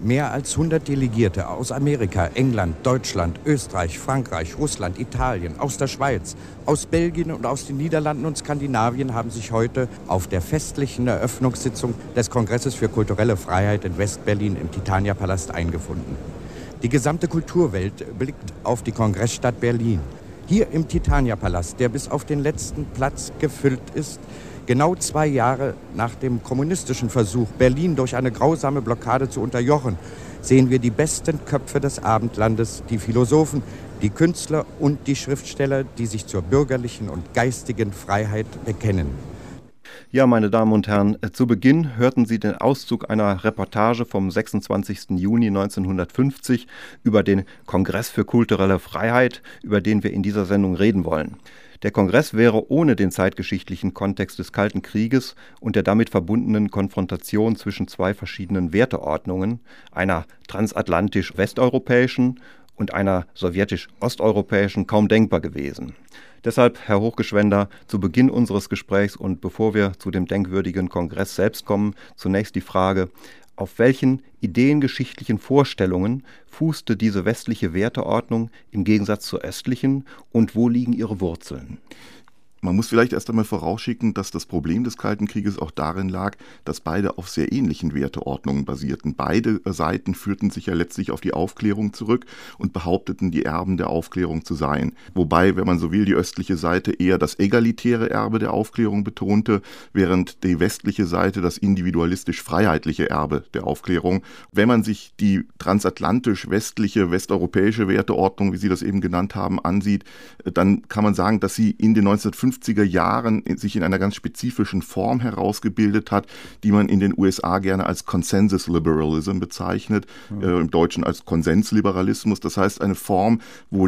Mehr als 100 Delegierte aus Amerika, England, Deutschland, Österreich, Frankreich, Russland, Italien, aus der Schweiz, aus Belgien und aus den Niederlanden und Skandinavien haben sich heute auf der festlichen Eröffnungssitzung des Kongresses für kulturelle Freiheit in West-Berlin im Titania-Palast eingefunden. Die gesamte Kulturwelt blickt auf die Kongressstadt Berlin. Hier im Titania-Palast, der bis auf den letzten Platz gefüllt ist, genau 2 Jahre nach dem kommunistischen Versuch, Berlin durch eine grausame Blockade zu unterjochen, sehen wir die besten Köpfe des Abendlandes, die Philosophen, die Künstler und die Schriftsteller, die sich zur bürgerlichen und geistigen Freiheit bekennen. Ja, meine Damen und Herren, zu Beginn hörten Sie den Auszug einer Reportage vom 26. Juni 1950 über den Kongress für kulturelle Freiheit, über den wir in dieser Sendung reden wollen. Der Kongress wäre ohne den zeitgeschichtlichen Kontext des Kalten Krieges und der damit verbundenen Konfrontation zwischen 2 verschiedenen Werteordnungen, einer transatlantisch-westeuropäischen und einer sowjetisch-osteuropäischen, kaum denkbar gewesen. Deshalb, Herr Hochgeschwender, zu Beginn unseres Gesprächs und bevor wir zu dem denkwürdigen Kongress selbst kommen, zunächst die Frage: Auf welchen ideengeschichtlichen Vorstellungen fußte diese westliche Werteordnung im Gegensatz zur östlichen und wo liegen ihre Wurzeln? Man muss vielleicht erst einmal vorausschicken, dass das Problem des Kalten Krieges auch darin lag, dass beide auf sehr ähnlichen Werteordnungen basierten. Beide Seiten führten sich ja letztlich auf die Aufklärung zurück und behaupteten, die Erben der Aufklärung zu sein. Wobei, wenn man so will, die östliche Seite eher das egalitäre Erbe der Aufklärung betonte, während die westliche Seite das individualistisch-freiheitliche Erbe der Aufklärung. Wenn man sich die transatlantisch-westliche, westeuropäische Werteordnung, wie Sie das eben genannt haben, ansieht, dann kann man sagen, dass sie in den 1950er Jahren sich in einer ganz spezifischen Form herausgebildet hat, die man in den USA gerne als Consensus Liberalism bezeichnet, im Deutschen als Konsensliberalismus. Das heißt, eine Form, wo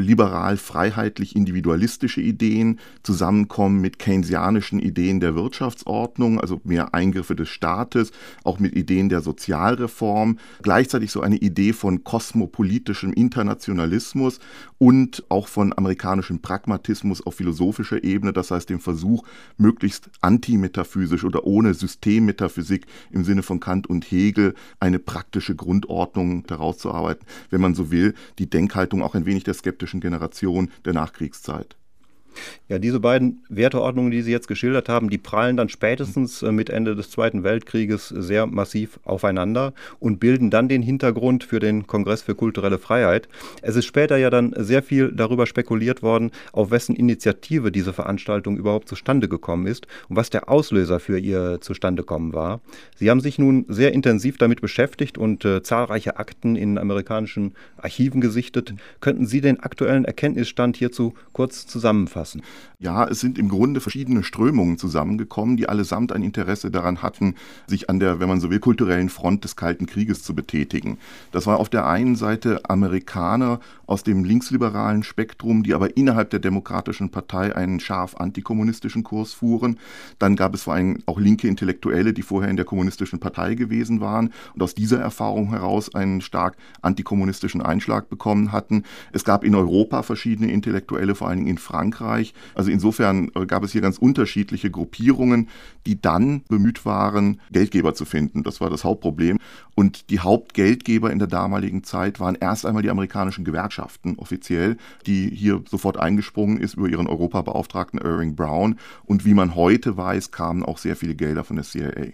liberal-freiheitlich-individualistische Ideen zusammenkommen mit keynesianischen Ideen der Wirtschaftsordnung, also mehr Eingriffe des Staates, auch mit Ideen der Sozialreform, gleichzeitig so eine Idee von kosmopolitischem Internationalismus und auch von amerikanischem Pragmatismus auf philosophischer Ebene, das heißt dem Versuch, möglichst antimetaphysisch oder ohne Systemmetaphysik im Sinne von Kant und Hegel eine praktische Grundordnung herauszuarbeiten, wenn man so will, die Denkhaltung auch ein wenig der skeptischen Generation der Nachkriegszeit. Ja, diese beiden Werteordnungen, die Sie jetzt geschildert haben, die prallen dann spätestens mit Ende des Zweiten Weltkrieges sehr massiv aufeinander und bilden dann den Hintergrund für den Kongress für kulturelle Freiheit. Es ist später ja dann sehr viel darüber spekuliert worden, auf wessen Initiative diese Veranstaltung überhaupt zustande gekommen ist und was der Auslöser für ihr Zustandekommen war. Sie haben sich nun sehr intensiv damit beschäftigt und zahlreiche Akten in amerikanischen Archiven gesichtet. Könnten Sie den aktuellen Erkenntnisstand hierzu kurz zusammenfassen? Ja, es sind im Grunde verschiedene Strömungen zusammengekommen, die allesamt ein Interesse daran hatten, sich an der, wenn man so will, kulturellen Front des Kalten Krieges zu betätigen. Das war auf der einen Seite Amerikaner aus dem linksliberalen Spektrum, die aber innerhalb der Demokratischen Partei einen scharf antikommunistischen Kurs fuhren. Dann gab es vor allem auch linke Intellektuelle, die vorher in der Kommunistischen Partei gewesen waren und aus dieser Erfahrung heraus einen stark antikommunistischen Einschlag bekommen hatten. Es gab in Europa verschiedene Intellektuelle, vor allen Dingen in Frankreich. Also insofern gab es hier ganz unterschiedliche Gruppierungen, die dann bemüht waren, Geldgeber zu finden. Das war das Hauptproblem. Und die Hauptgeldgeber in der damaligen Zeit waren erst einmal die amerikanischen Gewerkschaften offiziell, die hier sofort eingesprungen ist über ihren Europabeauftragten Irving Brown. Und wie man heute weiß, kamen auch sehr viele Gelder von der CIA.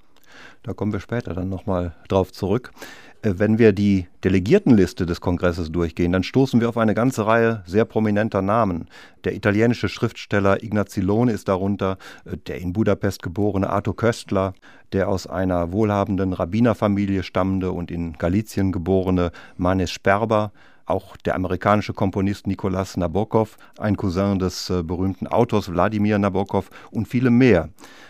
Da kommen wir später dann nochmal drauf zurück. Wenn wir die Delegiertenliste des Kongresses durchgehen, dann stoßen wir auf eine ganze Reihe sehr prominenter Namen. Der italienische Schriftsteller Ignazilone ist darunter, der in Budapest geborene Arthur Koestler, der aus einer wohlhabenden Rabbinerfamilie stammende und in Galizien geborene Manes Sperber, auch der amerikanische Komponist Nicholas Nabokov, ein Cousin des berühmten Autors Wladimir Nabokov und viele mehr.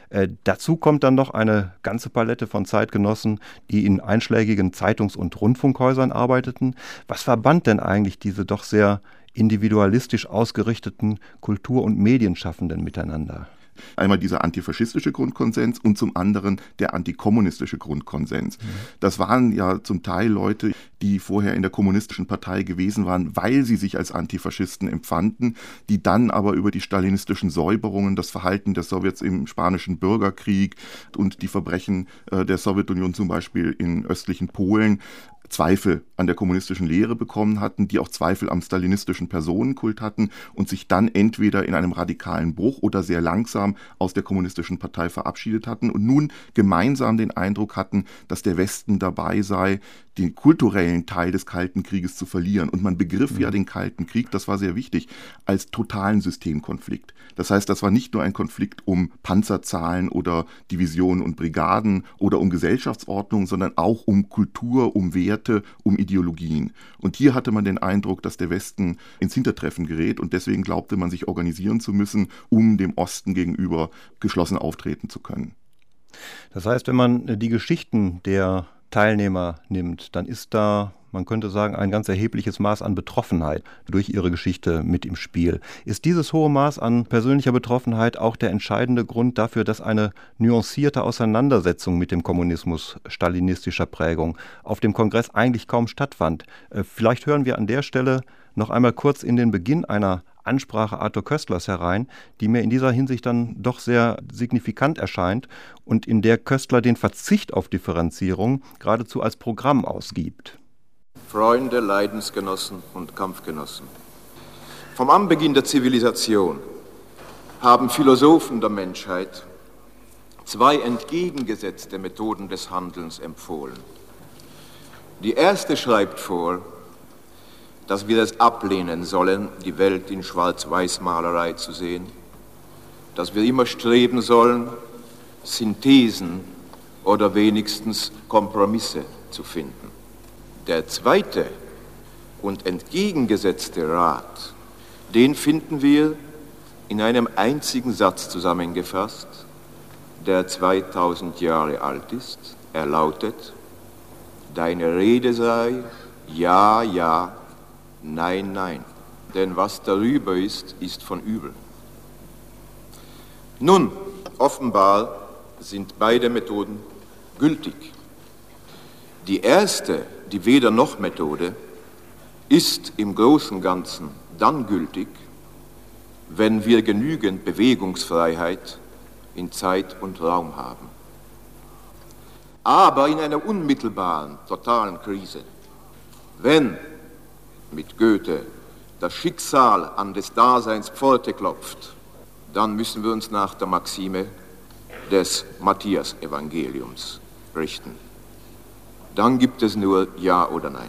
Dazu kommt dann noch eine ganze Palette von Zeitgenossen, die in einschlägigen Zeitungs- und Rundfunkhäusern arbeiteten. Was verband denn eigentlich diese doch sehr individualistisch ausgerichteten Kultur- und Medienschaffenden miteinander? Einmal dieser antifaschistische Grundkonsens und zum anderen der antikommunistische Grundkonsens. Das waren ja zum Teil Leute, die vorher in der kommunistischen Partei gewesen waren, weil sie sich als Antifaschisten empfanden, die dann aber über die stalinistischen Säuberungen, das Verhalten der Sowjets im Spanischen Bürgerkrieg und die Verbrechen der Sowjetunion zum Beispiel in östlichen Polen Zweifel an der kommunistischen Lehre bekommen hatten, die auch Zweifel am stalinistischen Personenkult hatten und sich dann entweder in einem radikalen Bruch oder sehr langsam aus der kommunistischen Partei verabschiedet hatten und nun gemeinsam den Eindruck hatten, dass der Westen dabei sei, den kulturellen Teil des Kalten Krieges zu verlieren. Und man begriff ja den Kalten Krieg, das war sehr wichtig, als totalen Systemkonflikt. Das heißt, das war nicht nur ein Konflikt um Panzerzahlen oder Divisionen und Brigaden oder um Gesellschaftsordnung, sondern auch um Kultur, um Werte, um Ideologien. Und hier hatte man den Eindruck, dass der Westen ins Hintertreffen gerät und deswegen glaubte man, sich organisieren zu müssen, um dem Osten gegenüber geschlossen auftreten zu können. Das heißt, wenn man die Geschichten der Teilnehmer nimmt, dann ist da, man könnte sagen, ein ganz erhebliches Maß an Betroffenheit durch ihre Geschichte mit im Spiel. Ist dieses hohe Maß an persönlicher Betroffenheit auch der entscheidende Grund dafür, dass eine nuancierte Auseinandersetzung mit dem Kommunismus stalinistischer Prägung auf dem Kongress eigentlich kaum stattfand? Vielleicht hören wir an der Stelle noch einmal kurz in den Beginn einer Ansprache Arthur Koestlers herein, die mir in dieser Hinsicht dann doch sehr signifikant erscheint und in der Koestler den Verzicht auf Differenzierung geradezu als Programm ausgibt. Freunde, Leidensgenossen und Kampfgenossen. Vom Anbeginn der Zivilisation haben Philosophen der Menschheit zwei entgegengesetzte Methoden des Handelns empfohlen. Die erste schreibt vor, dass wir es ablehnen sollen, die Welt in Schwarz-Weiß-Malerei zu sehen, dass wir immer streben sollen, Synthesen oder wenigstens Kompromisse zu finden. Der zweite und entgegengesetzte Rat, den finden wir in einem einzigen Satz zusammengefasst, der 2000 Jahre alt ist. Er lautet: Deine Rede sei ja, ja, nein, nein, denn was darüber ist, ist von übel. Nun, offenbar sind beide Methoden gültig. Die erste, die Weder-noch-Methode, ist im Großen und Ganzen dann gültig, wenn wir genügend Bewegungsfreiheit in Zeit und Raum haben. Aber in einer unmittelbaren, totalen Krise, wenn mit Goethe das Schicksal an des Daseins Pforte klopft, dann müssen wir uns nach der Maxime des Matthäus-Evangeliums richten. Dann gibt es nur Ja oder Nein.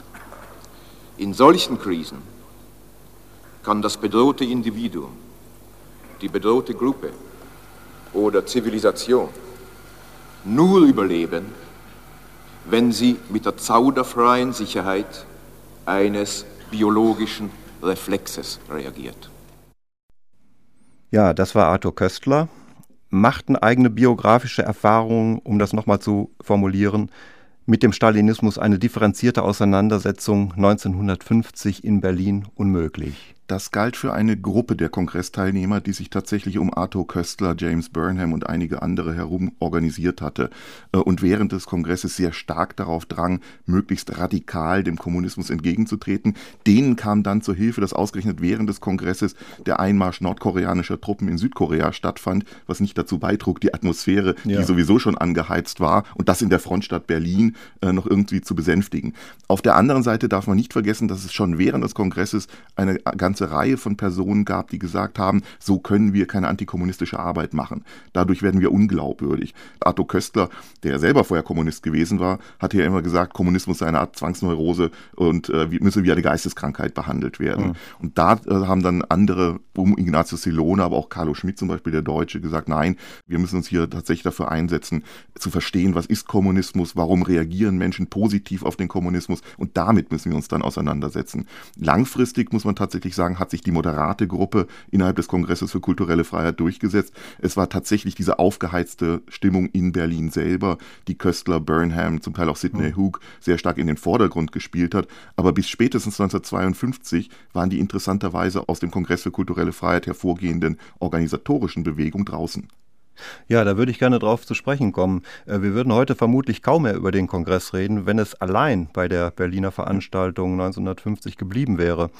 In solchen Krisen kann das bedrohte Individuum, die bedrohte Gruppe oder Zivilisation nur überleben, wenn sie mit der zauderfreien Sicherheit eines biologischen Reflexes reagiert. Ja, das war Arthur Koestler. Machten eigene biografische Erfahrungen, um das nochmal zu formulieren, mit dem Stalinismus eine differenzierte Auseinandersetzung 1950 in Berlin unmöglich. Das galt für eine Gruppe der Kongressteilnehmer, die sich tatsächlich um Arthur Koestler, James Burnham und einige andere herum organisiert hatte und während des Kongresses sehr stark darauf drang, möglichst radikal dem Kommunismus entgegenzutreten. Denen kam dann zur Hilfe, dass ausgerechnet während des Kongresses der Einmarsch nordkoreanischer Truppen in Südkorea stattfand, was nicht dazu beitrug, die Atmosphäre, die sowieso schon angeheizt war, und das in der Frontstadt Berlin noch irgendwie zu besänftigen. Auf der anderen Seite darf man nicht vergessen, dass es schon während des Kongresses eine ganze Reihe von Personen gab, die gesagt haben, so können wir keine antikommunistische Arbeit machen. Dadurch werden wir unglaubwürdig. Arthur Koestler, der selber vorher Kommunist gewesen war, hat ja immer gesagt, Kommunismus sei eine Art Zwangsneurose und müsse wie eine Geisteskrankheit behandelt werden. Und da haben dann andere, um Ignatius Silone, aber auch Carlo Schmitt zum Beispiel, der Deutsche, gesagt, nein, wir müssen uns hier tatsächlich dafür einsetzen, zu verstehen, was ist Kommunismus, warum reagieren Menschen positiv auf den Kommunismus, und damit müssen wir uns dann auseinandersetzen. Langfristig muss man tatsächlich sagen, hat sich die moderate Gruppe innerhalb des Kongresses für kulturelle Freiheit durchgesetzt. Es war tatsächlich diese aufgeheizte Stimmung in Berlin selber, die Koestler, Burnham, zum Teil auch Sidney Hook sehr stark in den Vordergrund gespielt hat. Aber bis spätestens 1952 waren die interessanterweise aus dem Kongress für kulturelle Freiheit hervorgehenden organisatorischen Bewegung draußen. Ja, da würde ich gerne drauf zu sprechen kommen. Wir würden heute vermutlich kaum mehr über den Kongress reden, wenn es allein bei der Berliner Veranstaltung 1950 geblieben wäre.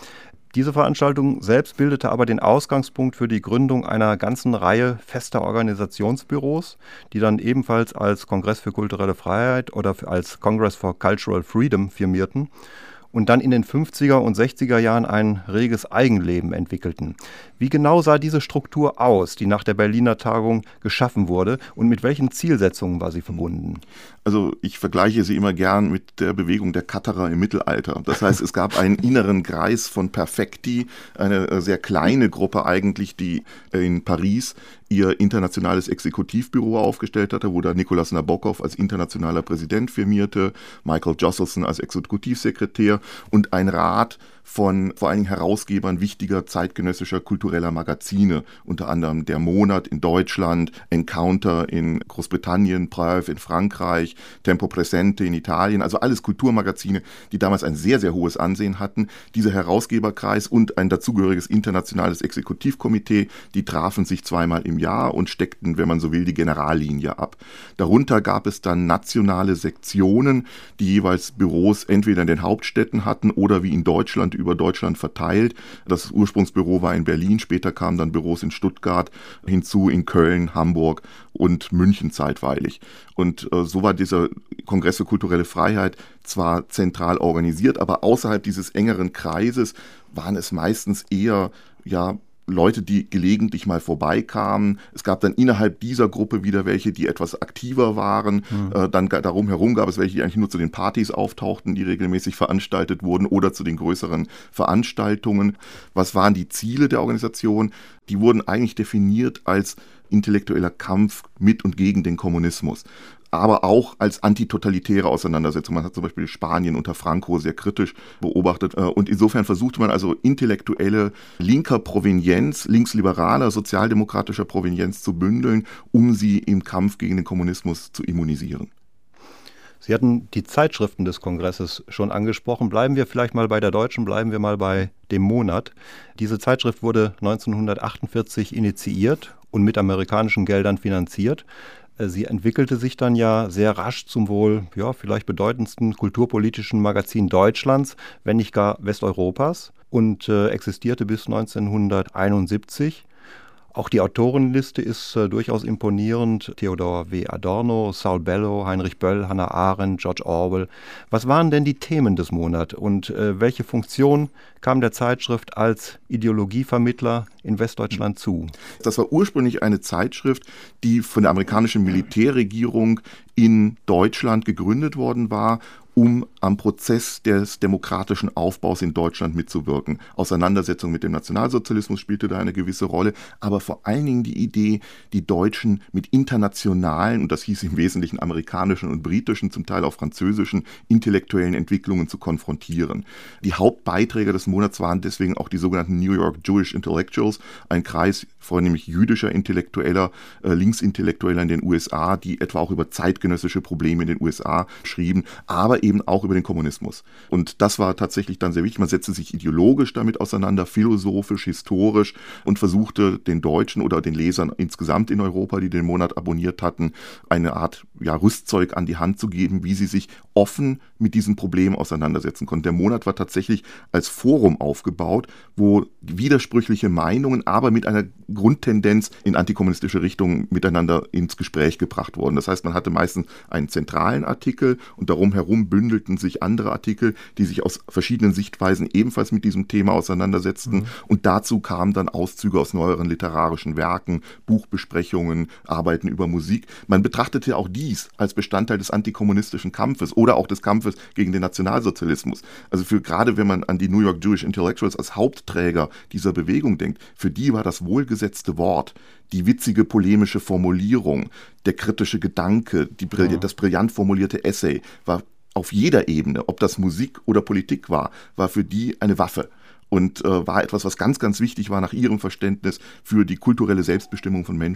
Diese Veranstaltung selbst bildete aber den Ausgangspunkt für die Gründung einer ganzen Reihe fester Organisationsbüros, die dann ebenfalls als Kongress für kulturelle Freiheit oder als Congress for Cultural Freedom firmierten und dann in den 50er und 60er Jahren ein reges Eigenleben entwickelten. Wie genau sah diese Struktur aus, die nach der Berliner Tagung geschaffen wurde, und mit welchen Zielsetzungen war sie verbunden? Also ich vergleiche sie immer gern mit der Bewegung der Katerer im Mittelalter. Das heißt, es gab einen inneren Kreis von Perfekti, eine sehr kleine Gruppe eigentlich, die in Paris ihr internationales Exekutivbüro aufgestellt hatte, wo da Nicolas Nabokov als internationaler Präsident firmierte, Michael Josselson als Exekutivsekretär und ein Rat von vor allen Dingen Herausgebern wichtiger zeitgenössischer kultureller Magazine, unter anderem Der Monat in Deutschland, Encounter in Großbritannien, Preuve in Frankreich, Tempo Presente in Italien, also alles Kulturmagazine, die damals ein sehr, sehr hohes Ansehen hatten. Dieser Herausgeberkreis und ein dazugehöriges internationales Exekutivkomitee, die trafen sich zweimal im Jahr und steckten, wenn man so will, die Generallinie ab. Darunter gab es dann nationale Sektionen, die jeweils Büros entweder in den Hauptstädten hatten oder wie in Deutschland über Deutschland verteilt. Das Ursprungsbüro war in Berlin, später kamen dann Büros in Stuttgart hinzu, in Köln, Hamburg und München zeitweilig. Und so war dieser Kongress für kulturelle Freiheit zwar zentral organisiert, aber außerhalb dieses engeren Kreises waren es meistens eher, Leute, die gelegentlich mal vorbeikamen. Es gab dann innerhalb dieser Gruppe wieder welche, die etwas aktiver waren. Dann darum herum gab es welche, die eigentlich nur zu den Partys auftauchten, die regelmäßig veranstaltet wurden oder zu den größeren Veranstaltungen. Was waren die Ziele der Organisation? Die wurden eigentlich definiert als intellektueller Kampf mit und gegen den Kommunismus, aber auch als antitotalitäre Auseinandersetzung. Man hat zum Beispiel Spanien unter Franco sehr kritisch beobachtet. Und insofern versuchte man also intellektuelle linker Provenienz, linksliberaler, sozialdemokratischer Provenienz zu bündeln, um sie im Kampf gegen den Kommunismus zu immunisieren. Sie hatten die Zeitschriften des Kongresses schon angesprochen. Bleiben wir vielleicht mal bei der Deutschen, bleiben wir mal bei dem Monat. Diese Zeitschrift wurde 1948 initiiert und mit amerikanischen Geldern finanziert. Sie entwickelte sich dann ja sehr rasch zum wohl vielleicht bedeutendsten kulturpolitischen Magazin Deutschlands, wenn nicht gar Westeuropas, und existierte bis 1971. Auch die Autorenliste ist durchaus imponierend. Theodor W. Adorno, Saul Bellow, Heinrich Böll, Hannah Arendt, George Orwell. Was waren denn die Themen des Monats und welche Funktion kam der Zeitschrift als Ideologievermittler in Westdeutschland zu? Das war ursprünglich eine Zeitschrift, die von der amerikanischen Militärregierung in Deutschland gegründet worden war, um am Prozess des demokratischen Aufbaus in Deutschland mitzuwirken. Auseinandersetzung mit dem Nationalsozialismus spielte da eine gewisse Rolle, aber vor allen Dingen die Idee, die Deutschen mit internationalen, und das hieß im Wesentlichen amerikanischen und britischen, zum Teil auch französischen, intellektuellen Entwicklungen zu konfrontieren. Die Hauptbeiträger des Monats waren deswegen auch die sogenannten New York Jewish Intellectuals, ein Kreis vornehmlich jüdischer Intellektueller, Linksintellektueller in den USA, die etwa auch über zeitgenössische Probleme in den USA schrieben, aber eben auch über den Kommunismus. Und das war tatsächlich dann sehr wichtig. Man setzte sich ideologisch damit auseinander, philosophisch, historisch und versuchte den Deutschen oder den Lesern insgesamt in Europa, die den Monat abonniert hatten, eine Art Rüstzeug an die Hand zu geben, wie sie sich offen mit diesem Problem auseinandersetzen konnten. Der Monat war tatsächlich als Forum aufgebaut, wo widersprüchliche Meinungen, aber mit einer Grundtendenz in antikommunistische Richtung miteinander ins Gespräch gebracht wurden. Das heißt, man hatte meistens einen zentralen Artikel und darum herum bündelten sich andere Artikel, die sich aus verschiedenen Sichtweisen ebenfalls mit diesem Thema auseinandersetzten. Und dazu kamen dann Auszüge aus neueren literarischen Werken, Buchbesprechungen, Arbeiten über Musik. Man betrachtete auch dies als Bestandteil des antikommunistischen Kampfes oder auch des Kampfes gegen den Nationalsozialismus. Also gerade wenn man an die New York Jewish Intellectuals als Hauptträger dieser Bewegung denkt, für die war das wohlgesetzte Wort, die witzige polemische Formulierung, der kritische Gedanke, das brillant formulierte Essay war auf jeder Ebene, ob das Musik oder Politik war für die eine Waffe. Und war etwas, was ganz, ganz wichtig war nach ihrem Verständnis für die kulturelle Selbstbestimmung von Menschen.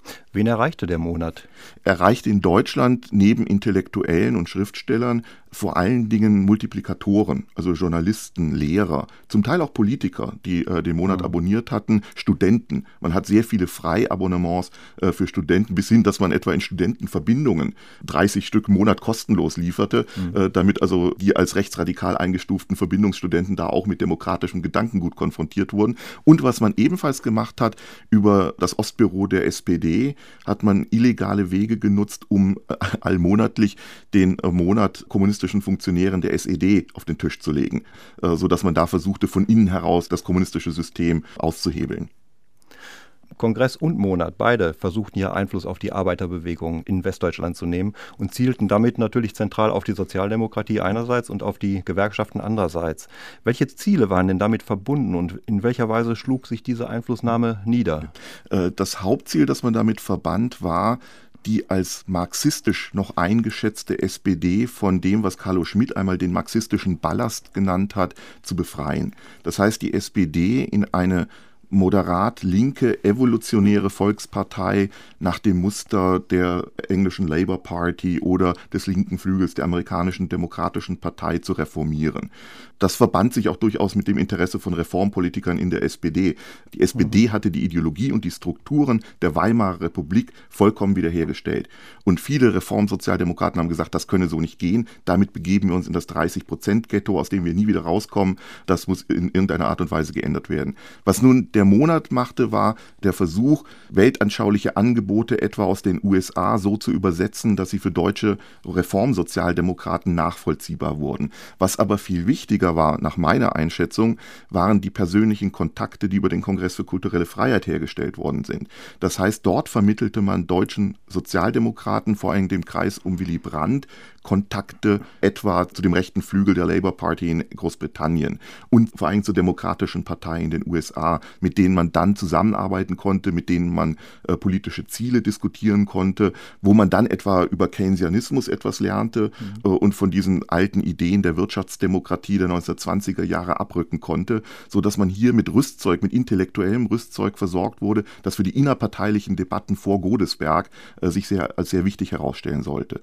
Wen erreichte der Monat? Erreichte in Deutschland neben Intellektuellen und Schriftstellern vor allen Dingen Multiplikatoren, also Journalisten, Lehrer, zum Teil auch Politiker, die den Monat abonniert hatten, Studenten. Man hat sehr viele Freiabonnements für Studenten, bis hin, dass man etwa in Studentenverbindungen 30 Stück im Monat kostenlos lieferte, damit also die als rechtsradikal eingestuften Verbindungsstudenten da auch mit demokratischem Gedankengut konfrontiert wurden. Und was man ebenfalls gemacht hat, über das Ostbüro der SPD hat man illegale Wege genutzt, um allmonatlich den Monat kommunistischen Funktionären der SED auf den Tisch zu legen, sodass man da versuchte, von innen heraus das kommunistische System auszuhebeln. Kongress und Monat, beide versuchten hier Einfluss auf die Arbeiterbewegung in Westdeutschland zu nehmen und zielten damit natürlich zentral auf die Sozialdemokratie einerseits und auf die Gewerkschaften andererseits. Welche Ziele waren denn damit verbunden und in welcher Weise schlug sich diese Einflussnahme nieder? Das Hauptziel, das man damit verband, war, die als marxistisch noch eingeschätzte SPD von dem, was Carlo Schmitt einmal den marxistischen Ballast genannt hat, zu befreien. Das heißt, die SPD in eine moderat linke, evolutionäre Volkspartei nach dem Muster der englischen Labour Party oder des linken Flügels der amerikanischen Demokratischen Partei zu reformieren. Das verband sich auch durchaus mit dem Interesse von Reformpolitikern in der SPD. Die SPD hatte die Ideologie und die Strukturen der Weimarer Republik vollkommen wiederhergestellt. Und viele Reformsozialdemokraten haben gesagt, das könne so nicht gehen. Damit begeben wir uns in das 30%-Ghetto, aus dem wir nie wieder rauskommen. Das muss in irgendeiner Art und Weise geändert werden. Was nun der Monat machte, war der Versuch, weltanschauliche Angebote etwa aus den USA so zu übersetzen, dass sie für deutsche Reformsozialdemokraten nachvollziehbar wurden. Was aber viel wichtiger war, nach meiner Einschätzung, waren die persönlichen Kontakte, die über den Kongress für kulturelle Freiheit hergestellt worden sind. Das heißt, dort vermittelte man deutschen Sozialdemokraten, vor allem dem Kreis um Willy Brandt, Kontakte etwa zu dem rechten Flügel der Labour Party in Großbritannien und vor allem zur demokratischen Partei in den USA, mit denen man dann zusammenarbeiten konnte, mit denen man politische Ziele diskutieren konnte, wo man dann etwa über Keynesianismus etwas lernte und von diesen alten Ideen der Wirtschaftsdemokratie der 1920er Jahre abrücken konnte, sodass man hier mit Rüstzeug, mit intellektuellem Rüstzeug versorgt wurde, das für die innerparteilichen Debatten vor Godesberg sich als sehr wichtig herausstellen sollte.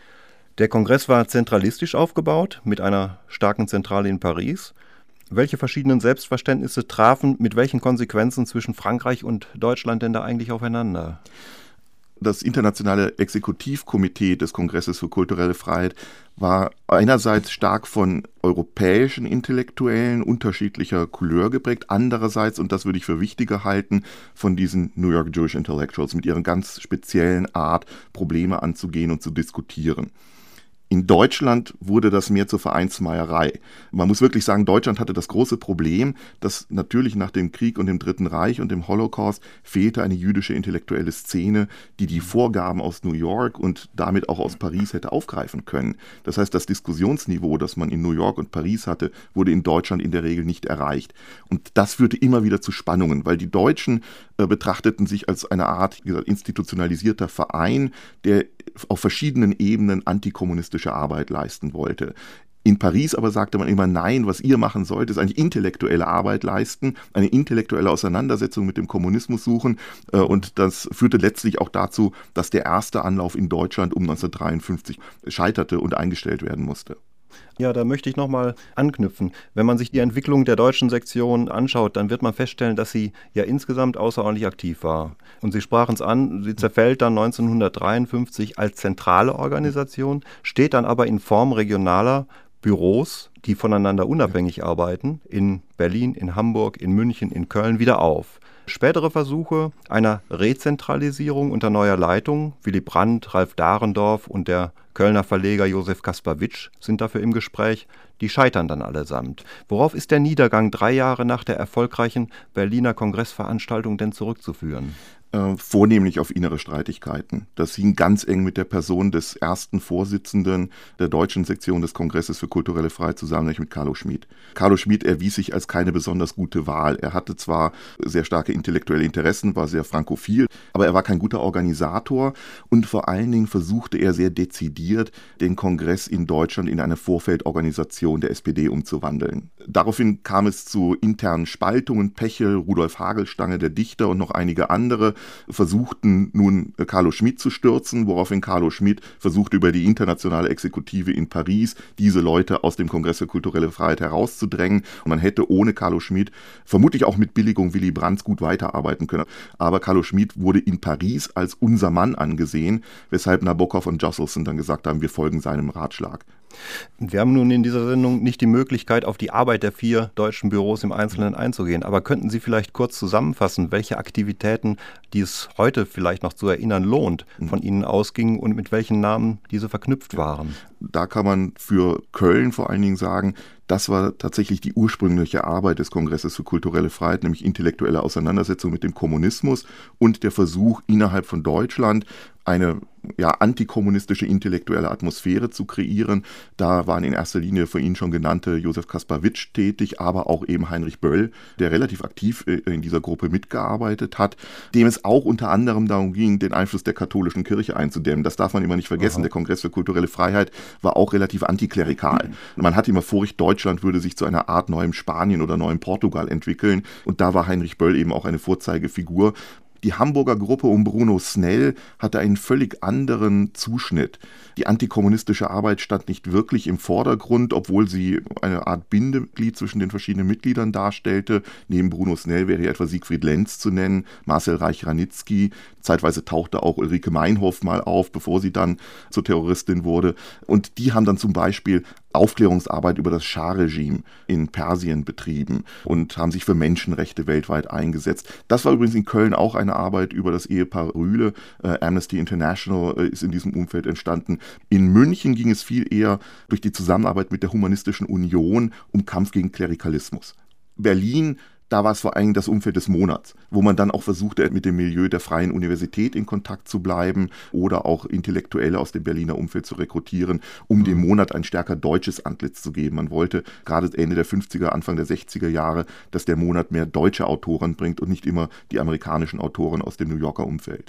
Der Kongress war zentralistisch aufgebaut, mit einer starken Zentrale in Paris. Welche verschiedenen Selbstverständnisse trafen mit welchen Konsequenzen zwischen Frankreich und Deutschland denn da eigentlich aufeinander? Das internationale Exekutivkomitee des Kongresses für kulturelle Freiheit war einerseits stark von europäischen Intellektuellen unterschiedlicher Couleur geprägt, andererseits, und das würde ich für wichtiger halten, von diesen New York Jewish Intellectuals mit ihren ganz speziellen Art, Probleme anzugehen und zu diskutieren. In Deutschland wurde das mehr zur Vereinsmeierei. Man muss wirklich sagen, Deutschland hatte das große Problem, dass natürlich nach dem Krieg und dem Dritten Reich und dem Holocaust fehlte eine jüdische intellektuelle Szene, die die Vorgaben aus New York und damit auch aus Paris hätte aufgreifen können. Das heißt, das Diskussionsniveau, das man in New York und Paris hatte, wurde in Deutschland in der Regel nicht erreicht. Und das führte immer wieder zu Spannungen, weil die Deutschen betrachteten sich als eine Art, wie gesagt, institutionalisierter Verein, der auf verschiedenen Ebenen antikommunistische Arbeit leisten wollte. In Paris aber sagte man immer, nein, was ihr machen sollt, ist eigentlich intellektuelle Arbeit leisten, eine intellektuelle Auseinandersetzung mit dem Kommunismus suchen. Und das führte letztlich auch dazu, dass der erste Anlauf in Deutschland um 1953 scheiterte und eingestellt werden musste. Ja, da möchte ich nochmal anknüpfen. Wenn man sich die Entwicklung der deutschen Sektion anschaut, dann wird man feststellen, dass sie ja insgesamt außerordentlich aktiv war. Und Sie sprachen es an, sie zerfällt dann 1953 als zentrale Organisation, steht dann aber in Form regionaler Büros, die voneinander unabhängig arbeiten, in Berlin, in Hamburg, in München, in Köln wieder auf. Spätere Versuche einer Rezentralisierung unter neuer Leitung, Willy Brandt, Ralf Dahrendorf und der Kölner Verleger Josef Kasperwitsch sind dafür im Gespräch, die scheitern dann allesamt. Worauf ist der Niedergang 3 Jahre nach der erfolgreichen Berliner Kongressveranstaltung denn zurückzuführen? Vornehmlich auf innere Streitigkeiten. Das hing ganz eng mit der Person des ersten Vorsitzenden der deutschen Sektion des Kongresses für kulturelle Freiheit zusammen, nämlich mit Carlo Schmitt. Carlo Schmitt erwies sich als keine besonders gute Wahl. Er hatte zwar sehr starke intellektuelle Interessen, war sehr frankophil, aber er war kein guter Organisator und vor allen Dingen versuchte er sehr dezidiert, den Kongress in Deutschland in eine Vorfeldorganisation der SPD umzuwandeln. Daraufhin kam es zu internen Spaltungen. Pechel, Rudolf Hagelstange, der Dichter und noch einige andere versuchten nun Carlo Schmid zu stürzen, woraufhin Carlo Schmid versuchte über die internationale Exekutive in Paris diese Leute aus dem Kongress für kulturelle Freiheit herauszudrängen. Und man hätte ohne Carlo Schmid vermutlich auch mit Billigung Willy Brandts gut weiterarbeiten können. Aber Carlo Schmid wurde in Paris als unser Mann angesehen, weshalb Nabokov und Josselson dann gesagt haben, wir folgen seinem Ratschlag. Wir haben nun in dieser Sendung nicht die Möglichkeit, auf die Arbeit der 4 deutschen Büros im Einzelnen einzugehen. Aber könnten Sie vielleicht kurz zusammenfassen, welche Aktivitäten, die es heute vielleicht noch zu erinnern lohnt, von Ihnen ausgingen und mit welchen Namen diese verknüpft waren? Da kann man für Köln vor allen Dingen sagen, das war tatsächlich die ursprüngliche Arbeit des Kongresses für kulturelle Freiheit, nämlich intellektuelle Auseinandersetzung mit dem Kommunismus und der Versuch, innerhalb von Deutschland eine antikommunistische intellektuelle Atmosphäre zu kreieren. Da waren in erster Linie für ihn schon genannte Josef Kaspar-Witsch tätig, aber auch eben Heinrich Böll, der relativ aktiv in dieser Gruppe mitgearbeitet hat, dem es auch unter anderem darum ging, den Einfluss der katholischen Kirche einzudämmen. Das darf man immer nicht vergessen. Der Kongress für kulturelle Freiheit war auch relativ antiklerikal. Man hatte immer Furcht, Deutschland würde sich zu einer Art neuem Spanien oder neuem Portugal entwickeln. Und da war Heinrich Böll eben auch eine Vorzeigefigur. Die Hamburger Gruppe um Bruno Snell hatte einen völlig anderen Zuschnitt. Die antikommunistische Arbeit stand nicht wirklich im Vordergrund, obwohl sie eine Art Bindeglied zwischen den verschiedenen Mitgliedern darstellte. Neben Bruno Snell wäre hier etwa Siegfried Lenz zu nennen, Marcel Reich-Ranitzky. Zeitweise tauchte auch Ulrike Meinhof mal auf, bevor sie dann zur Terroristin wurde. Und die haben dann zum Beispiel Aufklärungsarbeit über das Schah-Regime in Persien betrieben und haben sich für Menschenrechte weltweit eingesetzt. Das war übrigens in Köln auch eine Arbeit über das Ehepaar Rühle. Amnesty International ist in diesem Umfeld entstanden. In München ging es viel eher durch die Zusammenarbeit mit der Humanistischen Union um Kampf gegen Klerikalismus. Berlin, da war es vor allem das Umfeld des Monats, wo man dann auch versuchte, mit dem Milieu der Freien Universität in Kontakt zu bleiben oder auch Intellektuelle aus dem Berliner Umfeld zu rekrutieren, um dem Monat ein stärker deutsches Antlitz zu geben. Man wollte gerade Ende der 50er, Anfang der 60er Jahre, dass der Monat mehr deutsche Autoren bringt und nicht immer die amerikanischen Autoren aus dem New Yorker Umfeld.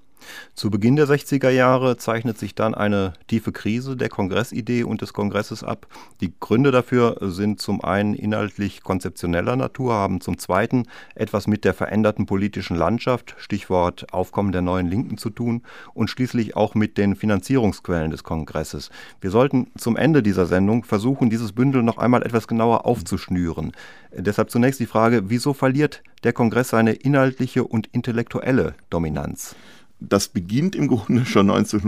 Zu Beginn der 60er Jahre zeichnet sich dann eine tiefe Krise der Kongressidee und des Kongresses ab. Die Gründe dafür sind zum einen inhaltlich konzeptioneller Natur, haben zum zweiten etwas mit der veränderten politischen Landschaft, Stichwort Aufkommen der neuen Linken, zu tun und schließlich auch mit den Finanzierungsquellen des Kongresses. Wir sollten zum Ende dieser Sendung versuchen, dieses Bündel noch einmal etwas genauer aufzuschnüren. Deshalb zunächst die Frage, wieso verliert der Kongress seine inhaltliche und intellektuelle Dominanz? Das beginnt im Grunde schon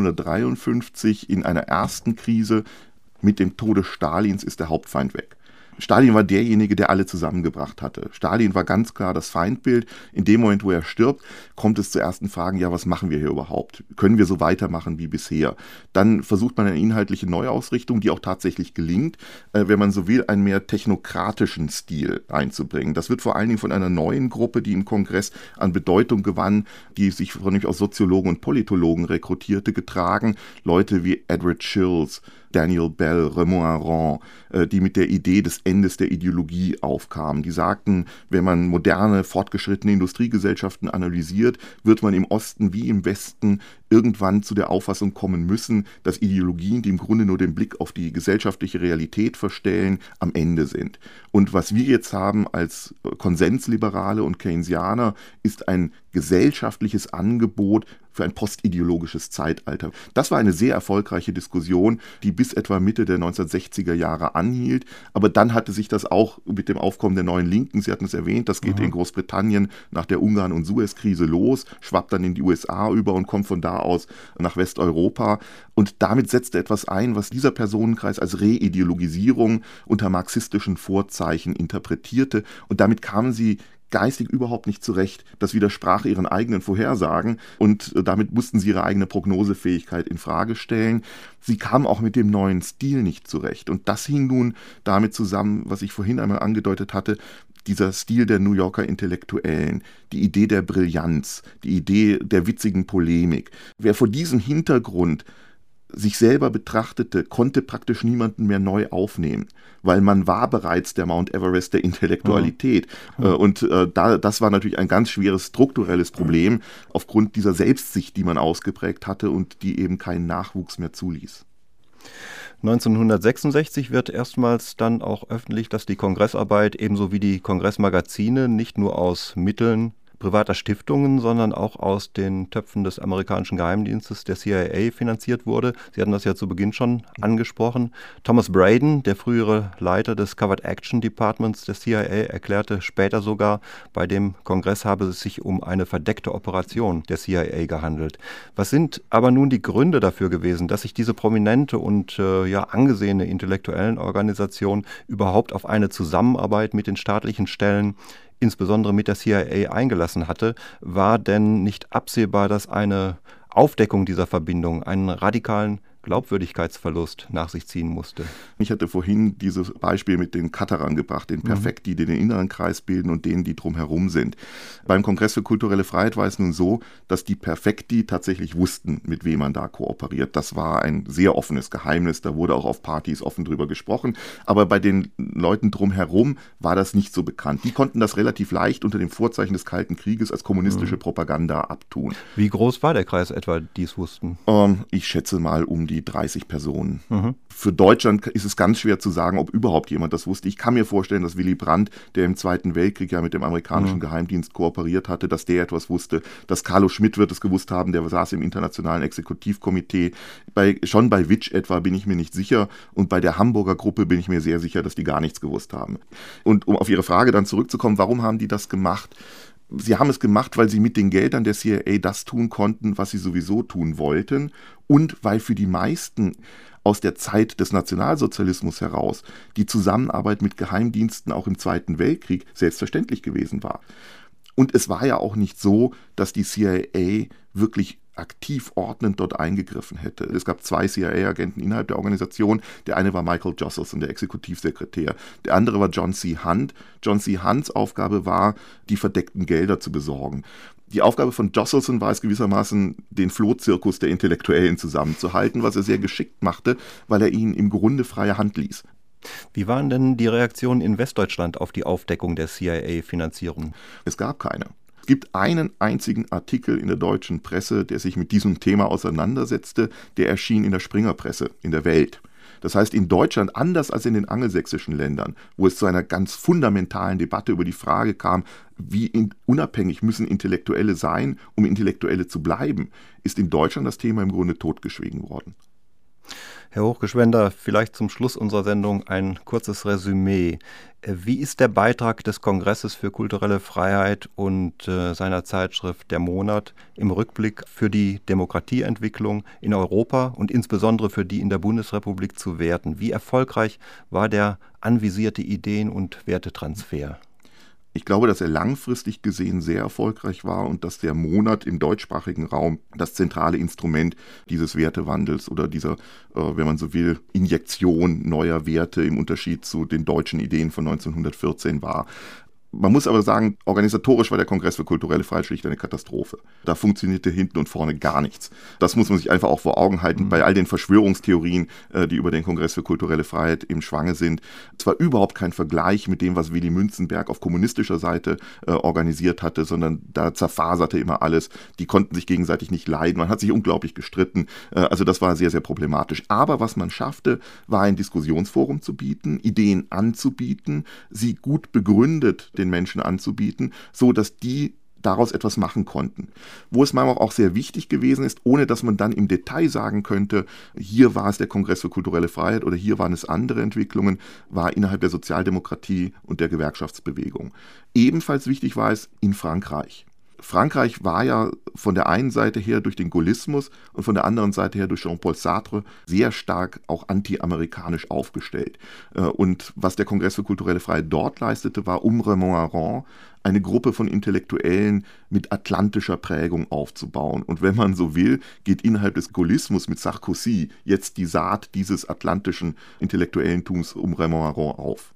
1953 in einer ersten Krise. Mit dem Tode Stalins ist der Hauptfeind weg. Stalin war derjenige, der alle zusammengebracht hatte. Stalin war ganz klar das Feindbild. In dem Moment, wo er stirbt, kommt es zu ersten Fragen, ja, was machen wir hier überhaupt? Können wir so weitermachen wie bisher? Dann versucht man eine inhaltliche Neuausrichtung, die auch tatsächlich gelingt, wenn man so will, einen mehr technokratischen Stil einzubringen. Das wird vor allen Dingen von einer neuen Gruppe, die im Kongress an Bedeutung gewann, die sich vornehmlich aus Soziologen und Politologen rekrutierte, getragen. Leute wie Edward Shills, Daniel Bell, Raymond Aron, die mit der Idee des Endes der Ideologie aufkamen. Die sagten, wenn man moderne, fortgeschrittene Industriegesellschaften analysiert, wird man im Osten wie im Westen irgendwann zu der Auffassung kommen müssen, dass Ideologien, die im Grunde nur den Blick auf die gesellschaftliche Realität verstellen, am Ende sind. Und was wir jetzt haben als Konsensliberale und Keynesianer, ist ein gesellschaftliches Angebot für ein postideologisches Zeitalter. Das war eine sehr erfolgreiche Diskussion, die bis etwa Mitte der 1960er Jahre anhielt. Aber dann hatte sich das auch mit dem Aufkommen der neuen Linken, Sie hatten es erwähnt, das geht in Großbritannien nach der Ungarn- und Suez-Krise los, schwappt dann in die USA über und kommt von da aus nach Westeuropa. Und damit setzte etwas ein, was dieser Personenkreis als Reideologisierung unter marxistischen Vorzeichen interpretierte. Und damit kamen sie geistig überhaupt nicht zurecht. Das widersprach ihren eigenen Vorhersagen und damit mussten sie ihre eigene Prognosefähigkeit in Frage stellen. Sie kamen auch mit dem neuen Stil nicht zurecht. Und das hing nun damit zusammen, was ich vorhin einmal angedeutet hatte, dieser Stil der New Yorker Intellektuellen, die Idee der Brillanz, die Idee der witzigen Polemik. Wer vor diesem Hintergrund sich selber betrachtete, konnte praktisch niemanden mehr neu aufnehmen, weil man war bereits der Mount Everest der Intellektualität. Das war natürlich ein ganz schweres strukturelles Problem aufgrund dieser Selbstsicht, die man ausgeprägt hatte und die eben keinen Nachwuchs mehr zuließ. 1966 wird erstmals dann auch öffentlich, dass die Kongressarbeit ebenso wie die Kongressmagazine nicht nur aus Mitteln privater Stiftungen, sondern auch aus den Töpfen des amerikanischen Geheimdienstes, der CIA, finanziert wurde. Sie hatten das ja zu Beginn schon angesprochen. Thomas Braden, der frühere Leiter des Covert Action Departments der CIA, erklärte später sogar, bei dem Kongress habe es sich um eine verdeckte Operation der CIA gehandelt. Was sind aber nun die Gründe dafür gewesen, dass sich diese prominente und angesehene intellektuellen Organisation überhaupt auf eine Zusammenarbeit mit den staatlichen Stellen, insbesondere mit der CIA, eingelassen hatte? War denn nicht absehbar, dass eine Aufdeckung dieser Verbindung einen radikalen Glaubwürdigkeitsverlust nach sich ziehen musste? Ich hatte vorhin dieses Beispiel mit den Katarern gebracht, den Perfekti, die den inneren Kreis bilden und denen, die drumherum sind. Beim Kongress für kulturelle Freiheit war es nun so, dass die Perfekti tatsächlich wussten, mit wem man da kooperiert. Das war ein sehr offenes Geheimnis, da wurde auch auf Partys offen drüber gesprochen. Aber bei den Leuten drumherum war das nicht so bekannt. Die konnten das relativ leicht unter dem Vorzeichen des Kalten Krieges als kommunistische Propaganda abtun. Wie groß war der Kreis etwa, die es wussten? Ich schätze mal um die 30 Personen. Für Deutschland ist es ganz schwer zu sagen, ob überhaupt jemand das wusste. Ich kann mir vorstellen, dass Willy Brandt, der im Zweiten Weltkrieg ja mit dem amerikanischen Geheimdienst kooperiert hatte, dass der etwas wusste. Dass Carlo Schmitt wird es gewusst haben, der saß im internationalen Exekutivkomitee. Schon bei Witsch etwa bin ich mir nicht sicher und bei der Hamburger Gruppe bin ich mir sehr sicher, dass die gar nichts gewusst haben. Und um auf Ihre Frage dann zurückzukommen, warum haben die das gemacht? Sie haben es gemacht, weil sie mit den Geldern der CIA das tun konnten, was sie sowieso tun wollten und weil für die meisten aus der Zeit des Nationalsozialismus heraus die Zusammenarbeit mit Geheimdiensten auch im Zweiten Weltkrieg selbstverständlich gewesen war. Und es war ja auch nicht so, dass die CIA wirklich aktiv ordnend dort eingegriffen hätte. Es gab 2 CIA-Agenten innerhalb der Organisation. Der eine war Michael Josselson, der Exekutivsekretär. Der andere war John C. Hunt. John C. Hunts Aufgabe war, die verdeckten Gelder zu besorgen. Die Aufgabe von Josselson war es gewissermaßen, den Flohzirkus der Intellektuellen zusammenzuhalten, was er sehr geschickt machte, weil er ihnen im Grunde freie Hand ließ. Wie waren denn die Reaktionen in Westdeutschland auf die Aufdeckung der CIA-Finanzierung? Es gab keine. Es gibt einen einzigen Artikel in der deutschen Presse, der sich mit diesem Thema auseinandersetzte, der erschien in der Springerpresse in der Welt. Das heißt, in Deutschland, anders als in den angelsächsischen Ländern, wo es zu einer ganz fundamentalen Debatte über die Frage kam, wie unabhängig müssen Intellektuelle sein, um Intellektuelle zu bleiben, ist in Deutschland das Thema im Grunde totgeschwiegen worden. Herr Hochgeschwender, vielleicht zum Schluss unserer Sendung ein kurzes Resümee. Wie ist der Beitrag des Kongresses für kulturelle Freiheit und seiner Zeitschrift Der Monat im Rückblick für die Demokratieentwicklung in Europa und insbesondere für die in der Bundesrepublik zu werten? Wie erfolgreich war der anvisierte Ideen- und Wertetransfer? Ich glaube, dass er langfristig gesehen sehr erfolgreich war und dass der Monat im deutschsprachigen Raum das zentrale Instrument dieses Wertewandels oder dieser, wenn man so will, Injektion neuer Werte im Unterschied zu den deutschen Ideen von 1914 war. Man muss aber sagen, organisatorisch war der Kongress für kulturelle Freiheit schlicht eine Katastrophe. Da funktionierte hinten und vorne gar nichts. Das muss man sich einfach auch vor Augen halten bei all den Verschwörungstheorien, die über den Kongress für kulturelle Freiheit im Schwange sind. Es war überhaupt kein Vergleich mit dem, was Willy Münzenberg auf kommunistischer Seite organisiert hatte, sondern da zerfaserte immer alles. Die konnten sich gegenseitig nicht leiden. Man hat sich unglaublich gestritten. Also das war sehr, sehr problematisch. Aber was man schaffte, war ein Diskussionsforum zu bieten, Ideen anzubieten, sie gut begründet den Menschen anzubieten, so dass die daraus etwas machen konnten. Wo es manchmal auch sehr wichtig gewesen ist, ohne dass man dann im Detail sagen könnte, hier war es der Kongress für kulturelle Freiheit oder hier waren es andere Entwicklungen, war innerhalb der Sozialdemokratie und der Gewerkschaftsbewegung. Ebenfalls wichtig war es in Frankreich. Frankreich war ja von der einen Seite her durch den Gaullismus und von der anderen Seite her durch Jean-Paul Sartre sehr stark auch anti-amerikanisch aufgestellt. Und was der Kongress für kulturelle Freiheit dort leistete, war Raymond Aron eine Gruppe von Intellektuellen mit atlantischer Prägung aufzubauen. Und wenn man so will, geht innerhalb des Gaullismus mit Sarkozy jetzt die Saat dieses atlantischen Intellektuellentums Raymond Aron auf.